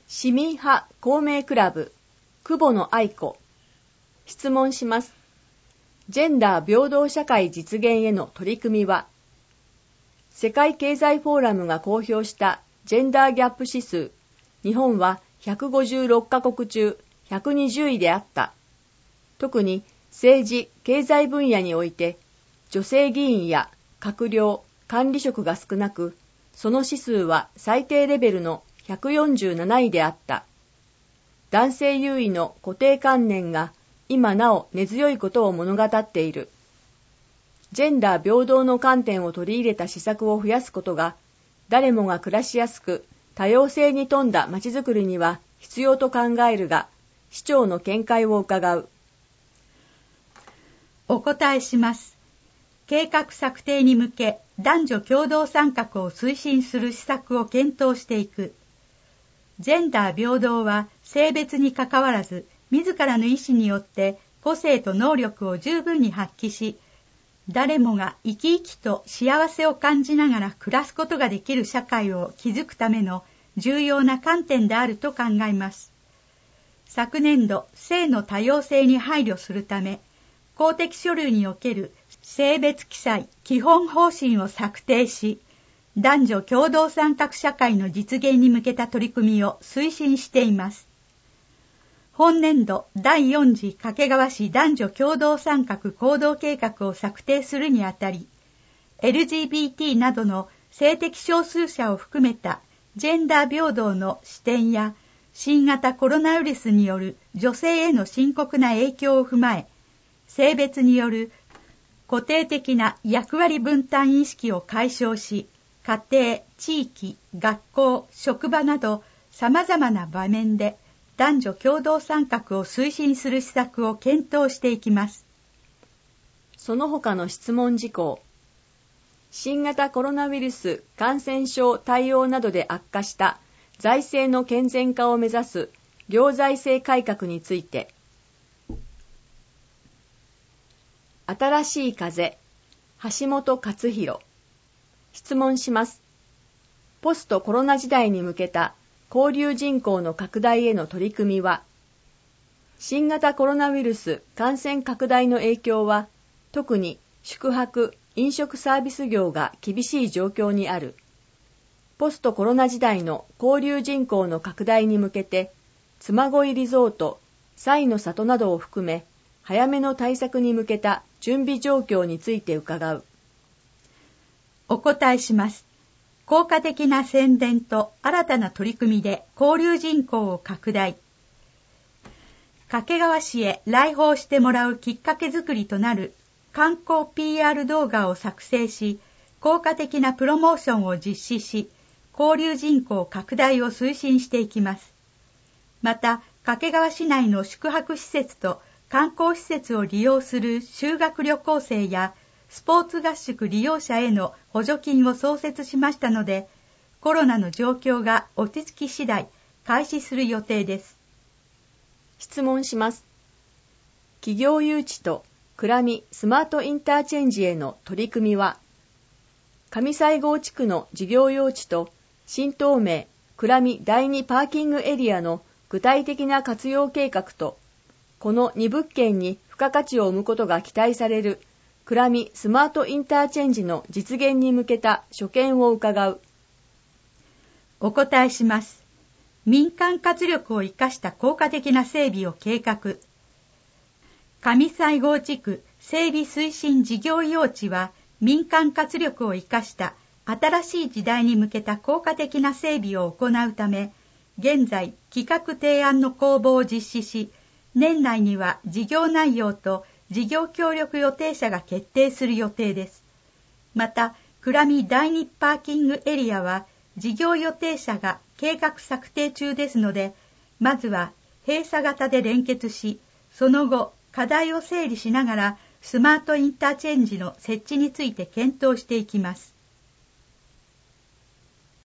市民派公明クラブ久保野愛子。質問します。ジェンダー平等社会実現への取り組みは、世界経済フォーラムが公表したジェンダーギャップ指数、日本は156カ国中120位であった。特に政治・経済分野において、女性議員や閣僚・管理職が少なく、その指数は最低レベルの147位であった。男性優位の固定観念が今なお根強いことを物語っている。ジェンダー平等の観点を取り入れた施策を増やすことが、誰もが暮らしやすく多様性に富んだまちづくりには必要と考えるが、市長の見解を伺う。 お答えします。計画策定に向け、男女共同参画を推進する施策を検討していく。ジェンダー平等は性別にかかわらず、自らの意思によって個性と能力を十分に発揮し、誰もが生き生きと幸せを感じながら暮らすことができる社会を築くための重要な観点であると考えます。昨年度、性の多様性に配慮するため、公的書類における性別記載基本方針を策定し、男女共同参画社会の実現に向けた取り組みを推進しています。本年度第4次掛川市男女共同参画行動計画を策定するにあたり、LGBT などの性的少数者を含めたジェンダー平等の視点や、新型コロナウイルスによる女性への深刻な影響を踏まえ、性別による固定的な役割分担意識を解消し、家庭、地域、学校、職場など様々な場面で男女共同参画を推進する施策を検討していきます。 その他の質問事項。新型コロナウイルス感染症対応などで悪化した財政の健全化を目指す行財政改革について。新しい風、橋本勝弘。質問します。ポストコロナ時代に向けた交流人口の拡大への取り組みは、新型コロナウイルス感染拡大の影響は、特に宿泊・飲食サービス業が厳しい状況にある。ポストコロナ時代の交流人口の拡大に向けて、妻恋リゾート、彩の里などを含め、早めの対策に向けた準備状況について伺う。 お答えします。効果的な宣伝と新たな取り組みで交流人口を拡大。掛川市へ来訪してもらうきっかけ作りとなる観光 PR 動画を作成し、効果的なプロモーションを実施し、交流人口拡大を推進していきます。また、掛川市内の宿泊施設と観光施設を利用する修学旅行生やスポーツ合宿利用者への補助金を創設しましたので、コロナの状況が落ち着き次第開始する予定です。 質問します。企業誘致と倉見スマートインターチェンジへの取り組みは、上西郷地区の事業用地と新東名倉見第2パーキングエリアの具体的な活用計画と、この2物件に付加価値を生むことが期待される倉見スマートインターチェンジの実現に向けた所見を伺う。 お答えします。民間活力を生かした効果的な整備を計画。上西郷地区整備推進事業用地は、民間活力を生かした新しい時代に向けた効果的な整備を行うため、現在企画提案の公募を実施し、年内には事業内容と事業協力予定者が決定する予定です。また、倉見第2パーキングエリアは事業予定者が計画策定中ですので、まずは閉鎖型で連結し、その後課題を整理しながらスマートインターチェンジの設置について検討していきます。